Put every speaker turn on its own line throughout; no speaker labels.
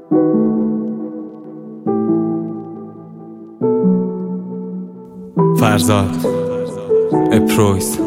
فرزاد اپرویز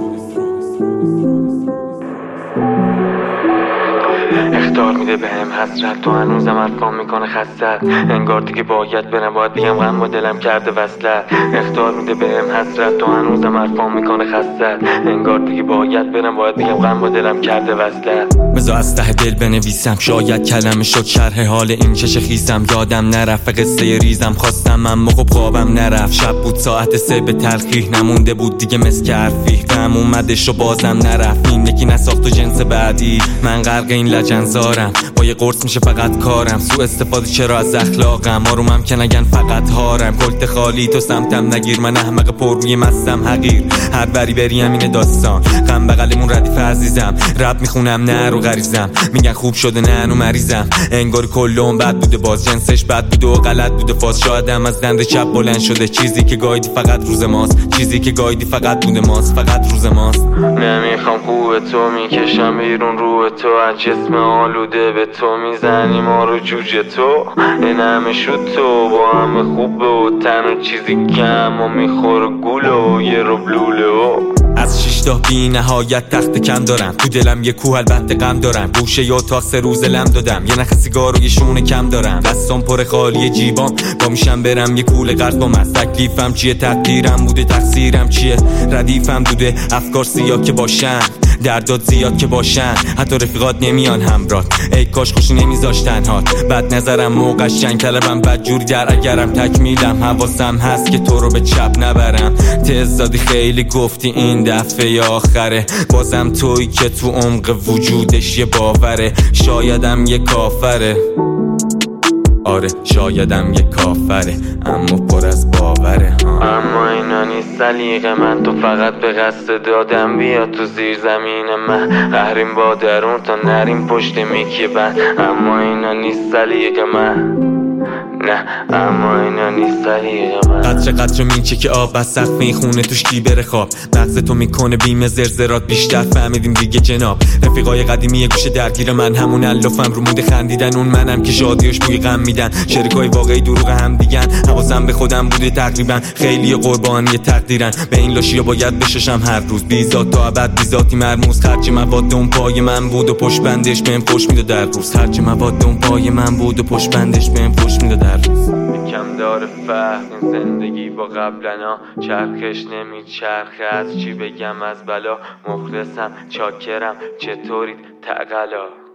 اخطار میده بهم حسرت، تو هنوزم حرفام میکنه خستت. انگار دیگه باید برم، باید بگم غم با دلم کرده وصلت. اخطار میده بهم حسرت، تو هنوزم حرفام میکنه خستت. انگار دیگه باید برم، باید بگم غم با دلم کرده وصلت. بذار از ته دل بنویسم، شاید کلمه شد شرح حال این چش خیسم. یادم نرفت قصه ریزم، خواستم اما خب خوابم نرفت. شب بود ساعت 3 به تلخیح نمونده بود دیگه مسک حرفی. غم اومدش و بازم نرفت، این یکی نساخت و جنس بعدی. من غرق این لجنزارم، با یه قرص میشه فقط کارم. سو استفاده چرا از اخلاقم، آرومم که نگن فقط هارم. کلت خالی تو سمتم نگیر، من احمق پر روی مستم حقیر. هر بری بریم اینه داستان، غم بغلمون ردیف عزیزم. رب میخونم نه رو غریزم، میگن خوب شده نه نو مریضم. انگار کلون بد بوده، باز جنسش بد بوده و غلط بوده. فاز شایدم از دند چپ بلند شده، چیزی که گایدی فقط روز ماست. چیزی که گایدی فقط بوده ماست، فقط روز ماست. نمیخوام خوب تو میکشم بیرون رو تو، از جسم آلوده به تو میزنی ما رو جوجه تو. این همه شد تو با همه خوبه و تنها چیزی کم و میخوره گوله و یه روبلوله و از 6 تا بی نهایت تخت کم دارم. تو دلم یه کوه البته غم دارم. گوشه یا اتاق 3 روز لم دادم، یه نخ سیگار و یه شونه کم دارم. دستام پر خالی جیبام، با میشم برم یه کوله قرض با من. تکلیفم چیه، تقدیرم بوده، تقصیرم چیه. ردیفم دوده افکار سیاه که باشن، دردات زیاد که باشن. حتی رفیقات نمیان همراه، ای کاش خوشی نمیذاشتن هات. بد نظرم موقعش جنگ کلبم بد جوری در اگرم تکمیلم. حواسم هست که تو رو به چپ نبرم. تعزادی خیلی گفتی این دفعه آخره، بازم تویی که تو عمق وجودش یه باوره. شایدم یه کافره، آره شایدم یه کافره، اما پر از باوره. اما اینا نیست سلیقه من، تو فقط به قصد دادم بیا تو زیر زمین من. قهریم با درون تا نریم پشت میکی بند. اما اینا نیست سلیقه من، نه اما اینا نیست سلیقه من. قطره قطره مینچه که آب از سقف این خونه توش کی بره خواب. مغز تو میکنه بیم زرزرات بیشتر، فهمیدیم دیگه جناب. رفیقای قدیمی گوشه درگیر من، همون الافم رو موده خندیدن. اون منم که شادیاش بوی غم میدن. شریکای واقعی دروغ هم دیگن، حواسم به خودم بوده تقریبا. خیلی قربانی تقدیرن، به این لاشیا باید بششم هر روز. بیزاد تا ابد بیزاتی مرموز. خرج مواد اون پای من بود و پشت بندش بهم خوش میداد در روز. خرج مواد اون پای من بود و پشت بندش بهم خوش میداد در روز. کم داره فرق این زندگی با قبلنا، چرخش نمیچرخه از چی بگم از بلا. مخلصم چاکرم چطورید تقلا.